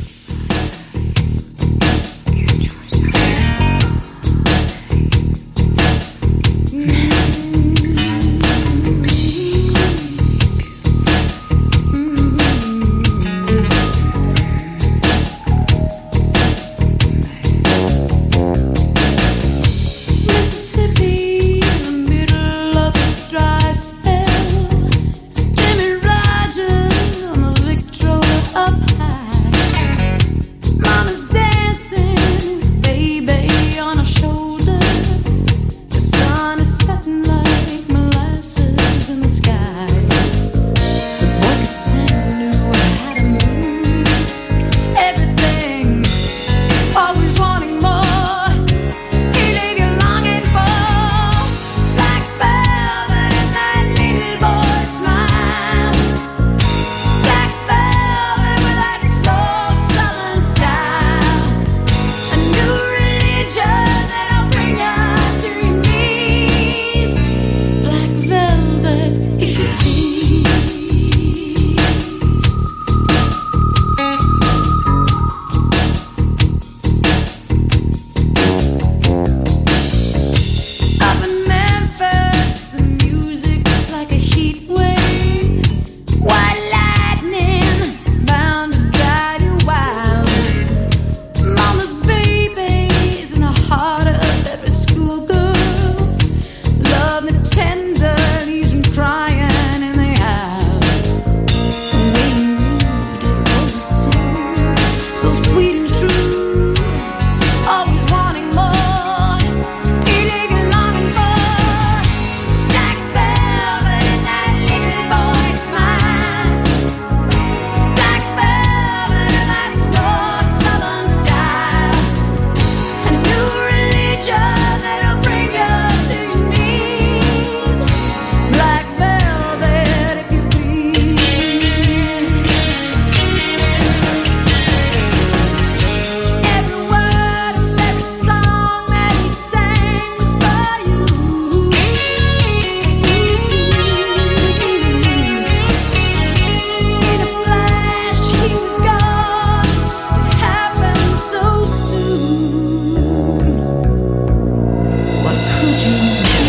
Mississippi, in the middle of a dry spell. Jimmy Rogers on the Victrola up high. Mama's dancing, his baby on her shoulder. The sun is setting like molasses in the sky. The boy could sing, knew how to move. Everything, always wanting more. He leave you longing for black velvet and that little boy smile. Black velvet with that slow southern style. A new religion that'll bring you to your knees. Black velvet, if you please. Up in Memphis, the music's like a heat wave. White lightning, bound to drive you wild. Mama's baby's in the heart of every schoolgirl. Love me tender, leaves me crying in the aisle. The way you moved was a song, so sweet and true. Always wanting more. He leave you longing for black velvet and that little boy smile. Black velvet and that slow southern style. A new religion that'll bring you to your knees. Black velvet, if you please. Every word of every song that he sang was for you. In a flash, he was gone. It happened so soon. What could you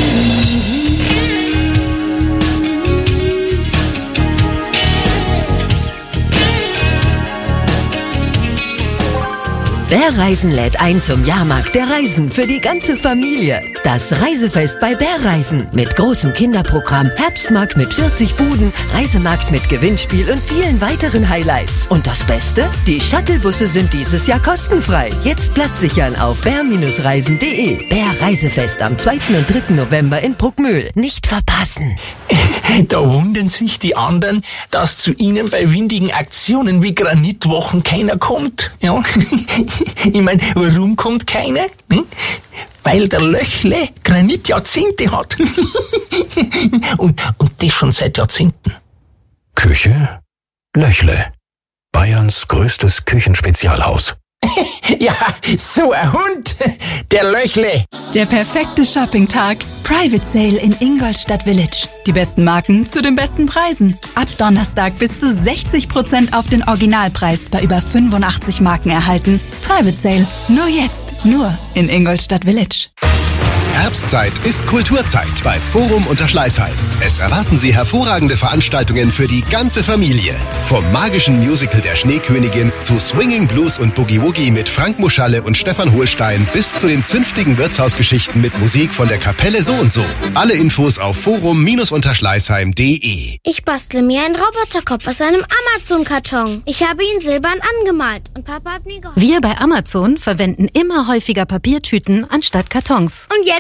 Bärreisen lädt ein zum Jahrmarkt der Reisen für die ganze Familie. Das Reisefest bei Bärreisen mit großem Kinderprogramm, Herbstmarkt mit vierzig Buden, Reisemarkt mit Gewinnspiel und vielen weiteren Highlights. Und das Beste? Die Shuttlebusse sind dieses Jahr kostenfrei. Jetzt Platz sichern auf bär reisen punkt de. Bärreisefest am zweiten und dritten November in Bruckmühl. Nicht verpassen. Da wundern sich die anderen, dass zu ihnen bei windigen Aktionen wie Granitwochen keiner kommt. Ja. Ich meine, warum kommt keiner? Hm? Weil der Löchle Granitjahrzehnte hat. und, und das schon seit Jahrzehnten. Küche Löchle. Bayerns größtes Küchenspezialhaus. Ja, so ein Hund, der Löchle. Der perfekte Shoppingtag. Private Sale in Ingolstadt Village. Die besten Marken zu den besten Preisen. Ab Donnerstag bis zu sechzig Prozent auf den Originalpreis bei über fünfundachtzig Marken erhalten. Private Sale. Nur jetzt. Nur in Ingolstadt Village. Herbstzeit ist Kulturzeit bei Forum Unterschleißheim. Es erwarten Sie hervorragende Veranstaltungen für die ganze Familie. Vom magischen Musical der Schneekönigin zu Swinging Blues und Boogie Woogie mit Frank Muschalle und Stefan Hohlstein bis zu den zünftigen Wirtshausgeschichten mit Musik von der Kapelle So und So. Alle Infos auf forum unterschleißheim punkt de. Ich bastle mir einen Roboterkopf aus einem Amazon-Karton. Ich habe ihn silbern angemalt und Papa hat mir geholfen. Wir bei Amazon verwenden immer häufiger Papiertüten anstatt Kartons. Und jetzt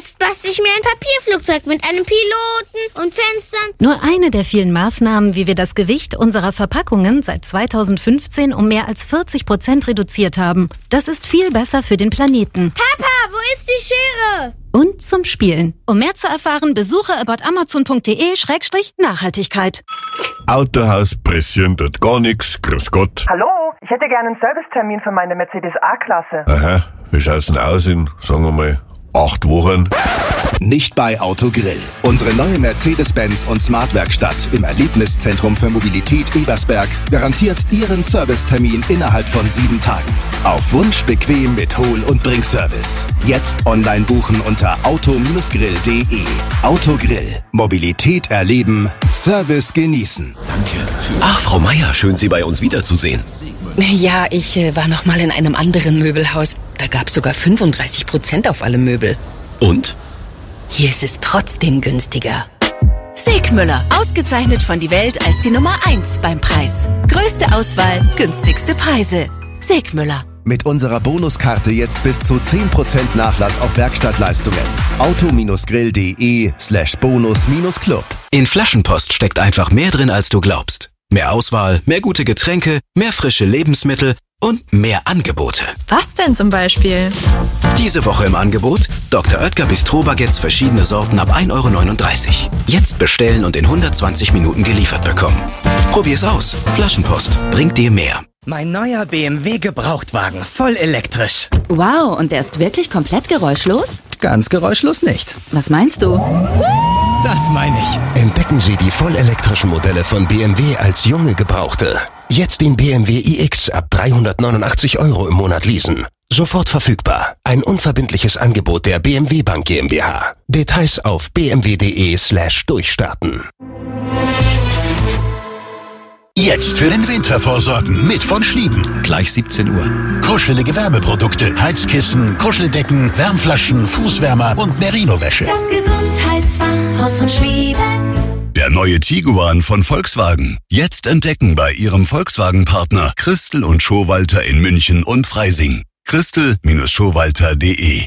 Jetzt bastel ich mir ein Papierflugzeug mit einem Piloten und Fenstern. Nur eine der vielen Maßnahmen, wie wir das Gewicht unserer Verpackungen seit zweitausendfünfzehn um mehr als vierzig Prozent reduziert haben. Das ist viel besser für den Planeten. Papa, wo ist die Schere? Und zum Spielen. Um mehr zu erfahren, besuche aboutamazon.de schrägstrich Nachhaltigkeit. Autohaus pressieren dort gar nichts. Grüß Gott. Hallo, ich hätte gerne einen Servicetermin für meine Mercedes A-Klasse. Aha, wie schaut's denn aus in, sagen wir mal, acht Wochen? Nicht bei Autogrill. Unsere neue Mercedes-Benz und Smart-Werkstatt im Erlebniszentrum für Mobilität Ebersberg garantiert Ihren Servicetermin innerhalb von sieben Tagen. Auf Wunsch bequem mit Hol- und Bringservice. Jetzt online buchen unter auto grill punkt de. Autogrill. Mobilität erleben, Service genießen. Danke. Ach, Frau Meier, schön Sie bei uns wiederzusehen. Ja, ich äh, war noch mal in einem anderen Möbelhaus. Da gab's sogar fünfunddreißig Prozent auf alle Möbel. Und? Hier ist es trotzdem günstiger. Segmüller, ausgezeichnet von die Welt als die Nummer eins beim Preis. Größte Auswahl, günstigste Preise. Segmüller. Mit unserer Bonuskarte jetzt bis zu zehn Prozent Nachlass auf Werkstattleistungen. auto grill punkt de slash bonus club. In Flaschenpost steckt einfach mehr drin, als du glaubst. Mehr Auswahl, mehr gute Getränke, mehr frische Lebensmittel und mehr Angebote. Was denn zum Beispiel? Diese Woche im Angebot Doktor Oetker Bistro-Baguettes, verschiedene Sorten ab ein Euro neununddreißig. Jetzt bestellen und in hundertzwanzig Minuten geliefert bekommen. Probier's aus. Flaschenpost bringt dir mehr. Mein neuer B M W Gebrauchtwagen, voll elektrisch. Wow, und der ist wirklich komplett geräuschlos? Ganz geräuschlos nicht. Was meinst du? Das meine ich. Entdecken Sie die vollelektrischen Modelle von B M W als junge Gebrauchte. Jetzt den B M W iX ab dreihundertneunundachtzig Euro im Monat leasen. Sofort verfügbar. Ein unverbindliches Angebot der B M W Bank GmbH. Details auf b m w punkt de slash durchstarten. Jetzt für den Winter vorsorgen mit von Schlieben. Gleich siebzehn Uhr. Kuschelige Wärmeprodukte, Heizkissen, Kuscheldecken, Wärmflaschen, Fußwärmer und Merino-Wäsche. Das Gesundheitsfachhaus von Schlieben. Der neue Tiguan von Volkswagen. Jetzt entdecken bei Ihrem Volkswagen-Partner Christel und Schowalter in München und Freising. christel Schowalter punkt de.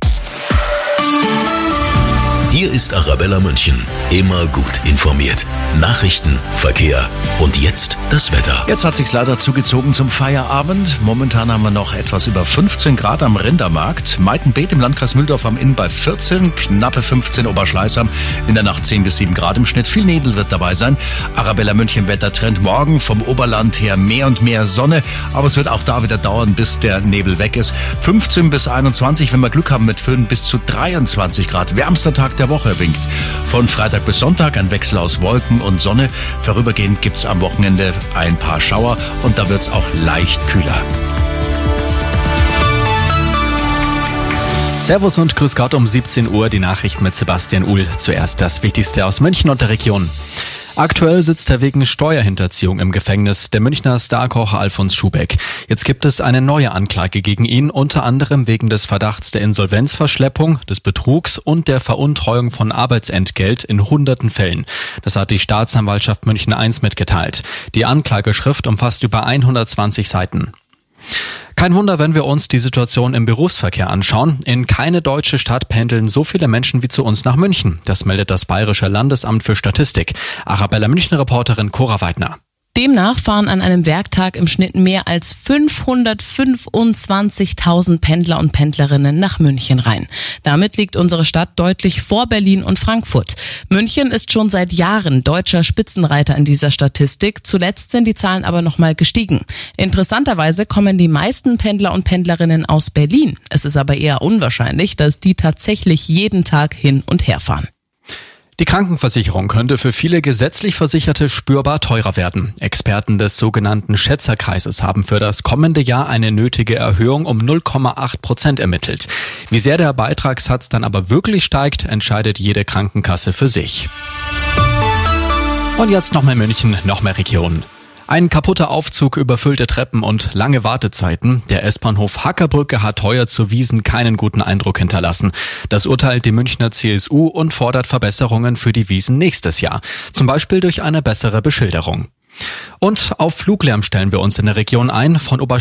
Hier ist Arabella München. Immer gut informiert. Nachrichten, Verkehr und jetzt das Wetter. Jetzt hat sich's leider zugezogen zum Feierabend. Momentan haben wir noch etwas über fünfzehn Grad am Rindermarkt. Meitenbeet im Landkreis Mühldorf am Inn bei vierzehn, knappe fünfzehn Oberschleißheim. In der Nacht zehn bis sieben Grad im Schnitt. Viel Nebel wird dabei sein. Arabella München Wettertrend morgen vom Oberland her mehr und mehr Sonne. Aber es wird auch da wieder dauern, bis der Nebel weg ist. fünfzehn bis einundzwanzig, wenn wir Glück haben mit Föhn, bis zu dreiundzwanzig Grad. Wärmster Tag der Woche winkt. Von Freitag bis Sonntag ein Wechsel aus Wolken und Sonne. Vorübergehend gibt's am Wochenende ein paar Schauer und da wird's auch leicht kühler. Servus und Grüß Gott um siebzehn Uhr, die Nachrichten mit Sebastian Uhl. Zuerst das Wichtigste aus München und der Region. Aktuell sitzt er wegen Steuerhinterziehung im Gefängnis, der Münchner Starkoch Alfons Schubeck. Jetzt gibt es eine neue Anklage gegen ihn, unter anderem wegen des Verdachts der Insolvenzverschleppung, des Betrugs und der Veruntreuung von Arbeitsentgelt in hunderten Fällen. Das hat die Staatsanwaltschaft München eins mitgeteilt. Die Anklageschrift umfasst über hundertzwanzig Seiten. Kein Wunder, wenn wir uns die Situation im Berufsverkehr anschauen. In keine deutsche Stadt pendeln so viele Menschen wie zu uns nach München. Das meldet das Bayerische Landesamt für Statistik. Arabella München-Reporterin Cora Weidner. Demnach fahren an einem Werktag im Schnitt mehr als fünfhundertfünfundzwanzigtausend Pendler und Pendlerinnen nach München rein. Damit liegt unsere Stadt deutlich vor Berlin und Frankfurt. München ist schon seit Jahren deutscher Spitzenreiter in dieser Statistik. Zuletzt sind die Zahlen aber nochmal gestiegen. Interessanterweise kommen die meisten Pendler und Pendlerinnen aus Berlin. Es ist aber eher unwahrscheinlich, dass die tatsächlich jeden Tag hin und her fahren. Die Krankenversicherung könnte für viele gesetzlich Versicherte spürbar teurer werden. Experten des sogenannten Schätzerkreises haben für das kommende Jahr eine nötige Erhöhung um null Komma acht Prozent ermittelt. Wie sehr der Beitragssatz dann aber wirklich steigt, entscheidet jede Krankenkasse für sich. Und jetzt noch mehr München, noch mehr Region. Ein kaputter Aufzug, überfüllte Treppen und lange Wartezeiten. Der S-Bahnhof Hackerbrücke hat heuer zu Wiesn keinen guten Eindruck hinterlassen. Das urteilt die Münchner C S U und fordert Verbesserungen für die Wiesn nächstes Jahr. Zum Beispiel durch eine bessere Beschilderung. Und auf Fluglärm stellen wir uns in der Region ein. Von